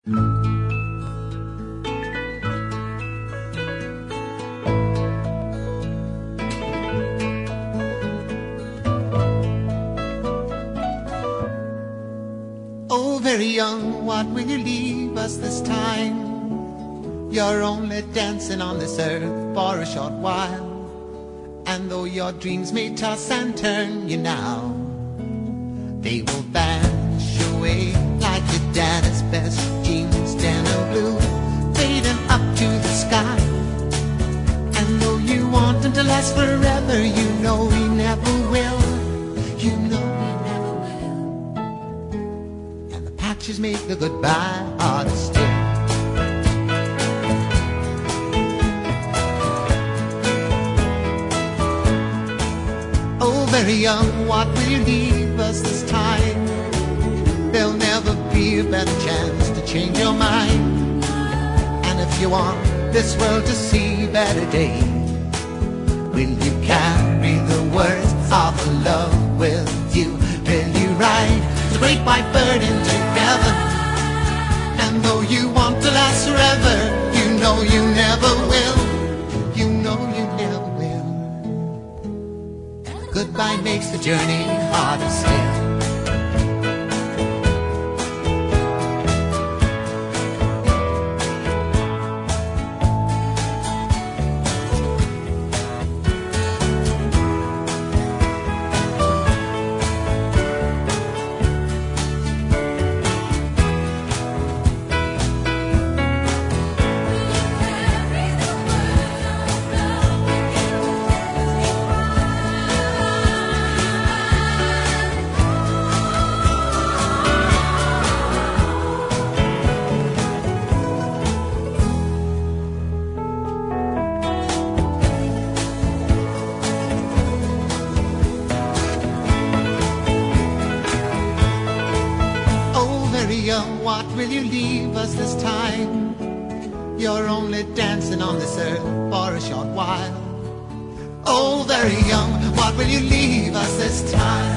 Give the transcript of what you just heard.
Oh, very young, what will you leave us this time? You're only dancing on this earth for a short while. And though your dreams may toss and turn you now, they will vanish away like your daddy's best jeans, denim blue, fading up to the sky. And though you want them to last forever, you know we never will. You know we never will. And the patches make the goodbye harder still. Oh, very young, what will you leave us this time? There'll never be a better chance to change your mind. And if you want this world to see better days, will you carry the words of love with you? Will you ride the great white bird into heaven? And though you want to last forever, you know you never will. You know you never will. Goodbye makes the journey harder still. Young, what will you leave us this time? You're only dancing on this earth for a short while. Oh, very young, what will you leave us this time?